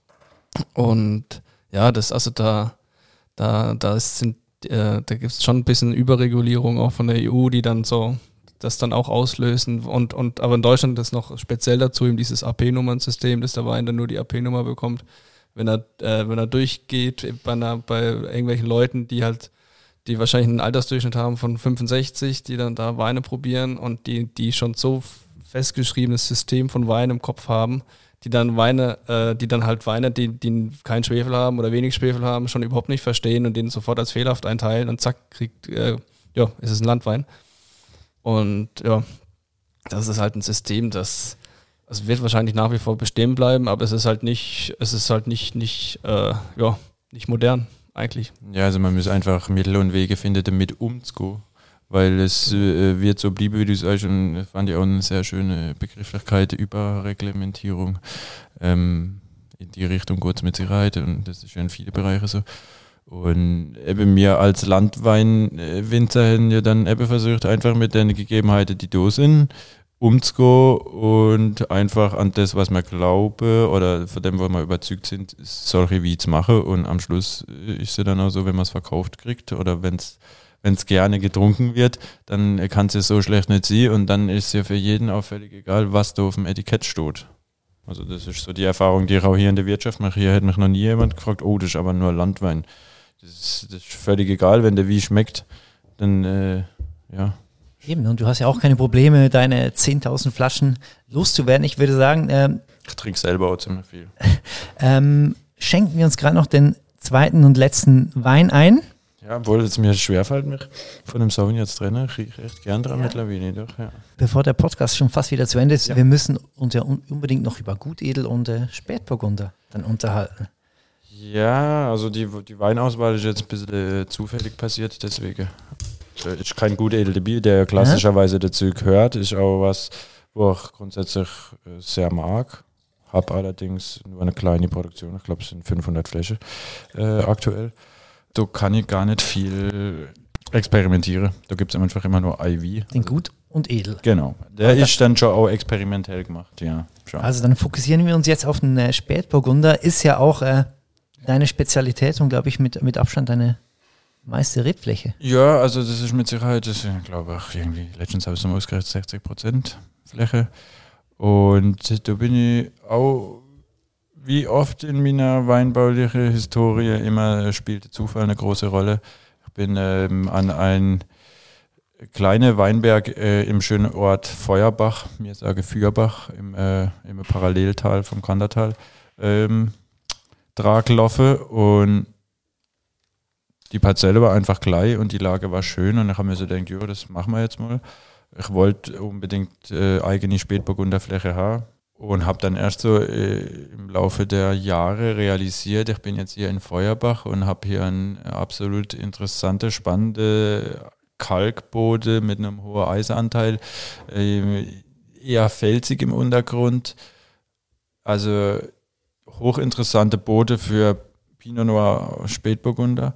C: Und ja, das, also da, da, da sind, äh, da gibt es schon ein bisschen Überregulierung auch von der E U, die dann so das dann auch auslösen. Und, und aber in Deutschland ist noch speziell dazu eben dieses A P-Nummernsystem, dass der Wein dann nur die A P-Nummer bekommt, wenn er, äh, wenn er durchgeht bei, einer, bei irgendwelchen Leuten, die halt die wahrscheinlich einen Altersdurchschnitt haben von fünfundsechzig, die dann da Weine probieren und die, die schon so festgeschriebenes System von Wein im Kopf haben, die dann Weine, äh, die dann halt Weine, die, die keinen Schwefel haben oder wenig Schwefel haben, schon überhaupt nicht verstehen und den sofort als fehlerhaft einteilen und zack, kriegt, äh, ja, ist es ein Landwein. Und ja, das ist halt ein System, das, also wird wahrscheinlich nach wie vor bestehen bleiben, aber es ist halt nicht, es ist halt nicht, nicht, äh, ja, nicht modern. Eigentlich.
B: Ja, also man muss einfach Mittel und Wege finden, damit umzugehen, weil es äh, wird so bleiben, wie du sagst, und ich fand ich auch eine sehr schöne Begrifflichkeit, Überreglementierung. Ähm, in die Richtung geht es mit Sicherheit und das ist ja in vielen Bereichen so. Und eben wir als Landweinwinzer haben ja dann eben versucht, einfach mit den Gegebenheiten, die da sind, umzugehen und einfach an das, was wir glauben oder von dem, wo wir überzeugt sind, solche Weine zu machen. Und am Schluss ist es ja dann auch so, wenn man es verkauft kriegt oder wenn es gerne getrunken wird, dann kann es ja so schlecht nicht sein und dann ist es ja für jeden auch völlig egal, was da auf dem Etikett steht. Also das ist so die Erfahrung, die ich auch hier in der Wirtschaft mache. Hier hätte mich noch nie jemand gefragt, oh, das ist aber nur Landwein. Das ist, das ist völlig egal, wenn der Wein schmeckt, dann äh, ja,
A: Eben, und du hast ja auch keine Probleme, deine zehntausend Flaschen loszuwerden. Ich würde sagen, ähm,
B: ich trinke selber auch ziemlich viel.
A: ähm, schenken wir uns gerade noch den zweiten und letzten Wein ein.
B: Ja, obwohl es mir schwerfällt, mich von dem Sauvignon jetzt trennen. Ich rieche echt gern dran ja. mittlerweile. Doch, ja.
A: Bevor der Podcast schon fast wieder zu Ende ist,
B: ja.
A: wir müssen uns ja un- unbedingt noch über Gutedel und äh, Spätburgunder dann unterhalten.
B: Ja, also die, die Weinauswahl ist jetzt ein bisschen äh, zufällig passiert, deswegen äh, ist kein Gutedel dabei, der klassischerweise dazu gehört. Ist auch was, wo ich grundsätzlich äh, sehr mag. Habe allerdings nur eine kleine Produktion, ich glaube es sind fünfhundert Fläschchen äh, aktuell. Da kann ich gar nicht viel experimentieren. Da gibt es einfach immer nur I V.
A: Den Gut und Edel.
B: Genau. Der Aber ist dann schon auch experimentell gemacht, ja. Schon.
A: Also dann fokussieren wir uns jetzt auf den äh, Spätburgunder. Ist ja auch äh, deine Spezialität und glaube ich mit, mit Abstand deine meiste Rebfläche.
B: Ja, also das ist mit Sicherheit, das ist, glaube ich, irgendwie, letztens habe ich es mal ausgerechnet, sechzig Prozent Fläche. Und da bin ich auch, wie oft in meiner weinbaulichen Historie, immer spielt der Zufall eine große Rolle. Ich bin ähm, an einen kleinen Weinberg äh, im schönen Ort Feuerbach, mir sage Feuerbach, im, äh, im Paralleltal vom Kandertal, ähm, Draglaufe und die Parzelle war einfach klein und die Lage war schön und ich habe mir so gedacht, jo, das machen wir jetzt mal. Ich wollte unbedingt äh, eigene Spätburgunderfläche haben. Und habe dann erst so äh, im Laufe der Jahre realisiert, ich bin jetzt hier in Feuerbach und habe hier einen absolut interessante, spannende Kalkbode mit einem hohen Eisenanteil, äh, eher felsig im Untergrund. Also hochinteressante Bode für Pinot Noir Spätburgunder.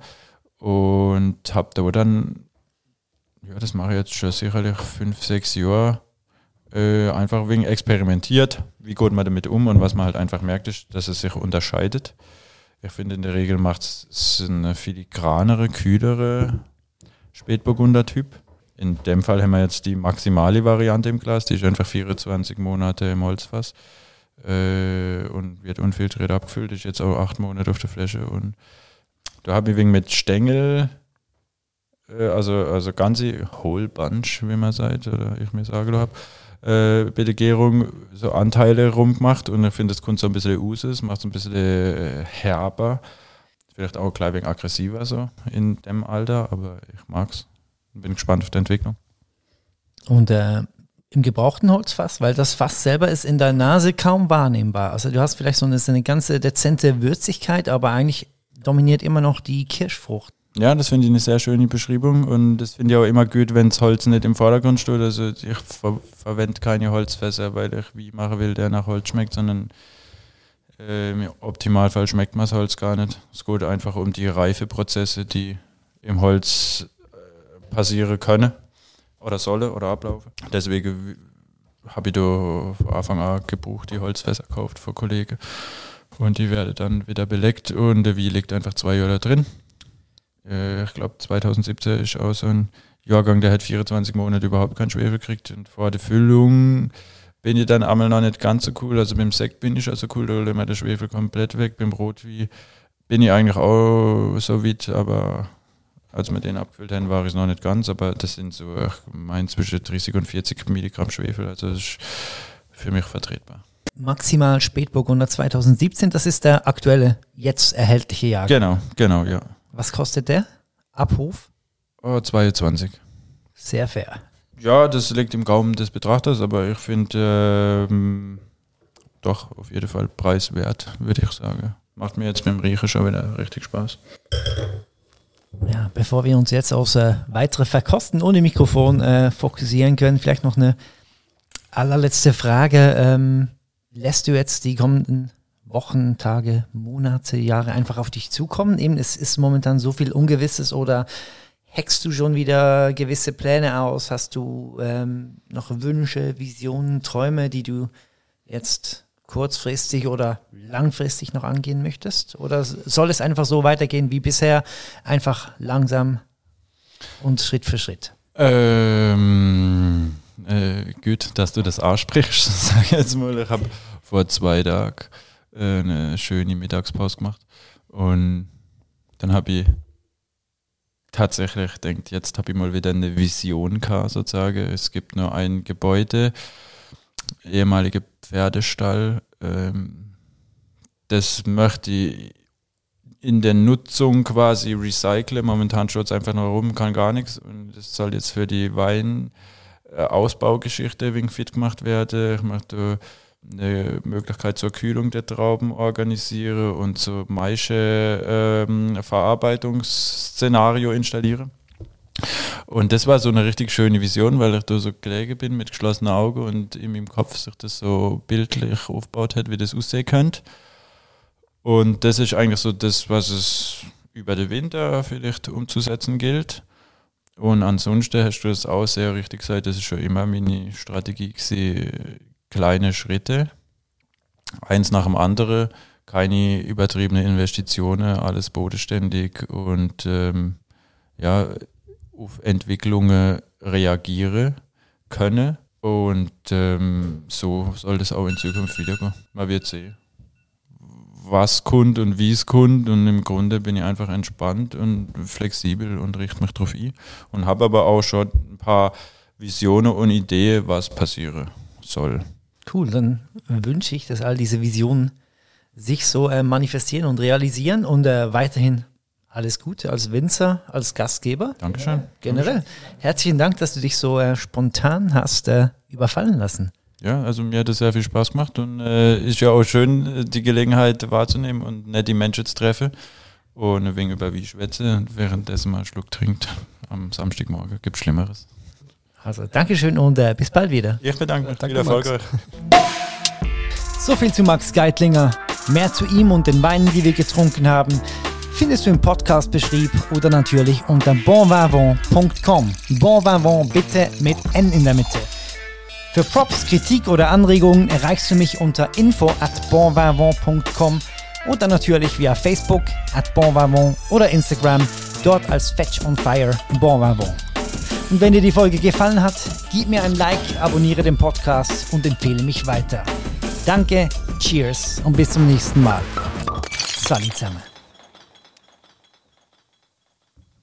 B: Und habe da dann, ja, das mache ich jetzt schon sicherlich fünf, sechs Jahre, Äh, einfach wegen experimentiert, wie geht man damit um und was man halt einfach merkt, ist, dass es sich unterscheidet. Ich finde, in der Regel macht es eine filigranere, kühlere Spätburgunder-Typ. In dem Fall haben wir jetzt die maximale Variante im Glas, die ist einfach vierundzwanzig Monate im Holzfass äh, und wird unfiltriert abgefüllt, ist jetzt auch acht Monate auf der Flasche. Und da habe ich wegen mit Stängel, äh, also, also ganze Whole Bunch, wie man sagt, oder ich mir sagen habe, Äh, bei der Gärung so Anteile rumgemacht und ich finde, das kommt so ein bisschen Usus, macht es ein bisschen äh, herber, vielleicht auch gleich wegen aggressiver so in dem Alter, aber ich mag's. Bin gespannt auf die Entwicklung.
A: Und äh, im gebrauchten Holzfass, weil das Fass selber ist in der Nase kaum wahrnehmbar. Also du hast vielleicht so eine, so eine ganze dezente Würzigkeit, aber eigentlich dominiert immer noch die Kirschfrucht.
B: Ja, das finde ich eine sehr schöne Beschreibung und das finde ich auch immer gut, wenn das Holz nicht im Vordergrund steht. Also ich ver- verwende keine Holzfässer, weil ich wie machen will, der nach Holz schmeckt, sondern äh, im Optimalfall schmeckt man das Holz gar nicht. Es geht einfach um die Reifeprozesse, die im Holz äh, passieren können oder sollen oder ablaufen. Deswegen habe ich da von Anfang an gebucht, die Holzfässer gekauft von Kollegen und die werden dann wieder beleckt und der Wie liegt einfach zwei Jahre drin. Ich glaube zweitausendsiebzehn ist auch so ein Jahrgang, der hat vierundzwanzig Monate überhaupt keinen Schwefel gekriegt und vor der Füllung bin ich dann einmal noch nicht ganz so cool, also beim Sekt bin ich also cool, da holt immer der Schwefel komplett weg, beim Rotwein bin ich eigentlich auch so weit, aber als wir den abgefüllt haben, war ich es noch nicht ganz, aber das sind so, ich meine, zwischen dreißig und vierzig Milligramm Schwefel, also das ist für mich vertretbar.
A: Maximal Spätburgunder zweitausendsiebzehn, das ist der aktuelle, jetzt erhältliche Jahrgang.
B: Genau, genau, ja.
A: Was kostet der? Abruf?
B: Oh, zweiundzwanzig.
A: Sehr fair.
B: Ja, das liegt im Gaumen des Betrachters, aber ich finde ähm, doch auf jeden Fall preiswert, würde ich sagen. Macht mir jetzt mit dem Riechen schon wieder richtig Spaß.
A: Ja, bevor wir uns jetzt aufs äh, weitere Verkosten ohne Mikrofon äh, fokussieren können, vielleicht noch eine allerletzte Frage. Ähm, lässt du jetzt die kommenden Wochen, Tage, Monate, Jahre einfach auf dich zukommen? Eben, es ist momentan so viel Ungewisses oder hackst du schon wieder gewisse Pläne aus? Hast du ähm, noch Wünsche, Visionen, Träume, die du jetzt kurzfristig oder langfristig noch angehen möchtest? Oder soll es einfach so weitergehen wie bisher, einfach langsam und Schritt für Schritt?
B: Ähm, äh, gut, dass du das aussprichst, sag ich jetzt mal. Ich habe vor zwei Tagen eine schöne Mittagspause gemacht und dann habe ich tatsächlich denkt, jetzt habe ich mal wieder eine Vision gehabt, sozusagen. Es gibt nur ein Gebäude, ehemaliger Pferdestall. Ähm, das möchte ich in der Nutzung quasi recyceln. Momentan schaut es einfach nur rum, kann gar nichts. Und das soll jetzt für die Wein-Ausbaugeschichte ein wenig fit gemacht werden. Ich möchte eine Möglichkeit zur Kühlung der Trauben organisieren und so Maische ähm, Verarbeitungsszenario installieren. Und das war so eine richtig schöne Vision, weil ich da so gelegen bin mit geschlossenen Augen und in meinem Kopf sich das so bildlich aufgebaut hat, wie das aussehen könnte. Und das ist eigentlich so das, was es über den Winter vielleicht umzusetzen gilt. Und ansonsten hast du das auch sehr richtig gesagt, das ist schon immer meine Strategie gewesen, kleine Schritte, eins nach dem anderen, keine übertriebenen Investitionen, alles bodenständig und ähm, ja, auf Entwicklungen reagieren können. Und ähm, so soll das auch in Zukunft wieder gehen. Man wird sehen, was kommt und wie es kommt. Und im Grunde bin ich einfach entspannt und flexibel und richte mich drauf ein. Und habe aber auch schon ein paar Visionen und Ideen, was passieren soll.
A: Cool, dann wünsche ich, dass all diese Visionen sich so äh, manifestieren und realisieren und äh, weiterhin alles Gute als Winzer, als Gastgeber.
B: Dankeschön.
A: Äh, generell. Dankeschön. Herzlichen Dank, dass du dich so äh, spontan hast äh, überfallen lassen.
B: Ja, also mir hat es sehr viel Spaß gemacht und äh, ist ja auch schön, die Gelegenheit wahrzunehmen und nicht die Menschen zu treffen und ein wenig über wie schwätze und währenddessen mal einen Schluck trinkt am Samstagmorgen. Gibt Schlimmeres.
A: Also Dankeschön und äh, bis bald wieder.
B: Ich bedanke mich.
C: Danke,
B: viel erfolgreich.
A: So viel zu Max Geitlinger. Mehr zu ihm und den Weinen, die wir getrunken haben, findest du im Podcast-Beschrieb oder natürlich unter bonvivant punkt com. Bonvivant bitte mit N in der Mitte. Für Props, Kritik oder Anregungen erreichst du mich unter info at bonvivant punkt com oder natürlich via Facebook at bonvivant oder Instagram, dort als Fetch on Fire Bonvivant. Und wenn dir die Folge gefallen hat, gib mir ein Like, abonniere den Podcast und empfehle mich weiter. Danke, cheers und bis zum nächsten Mal. Salut zusammen.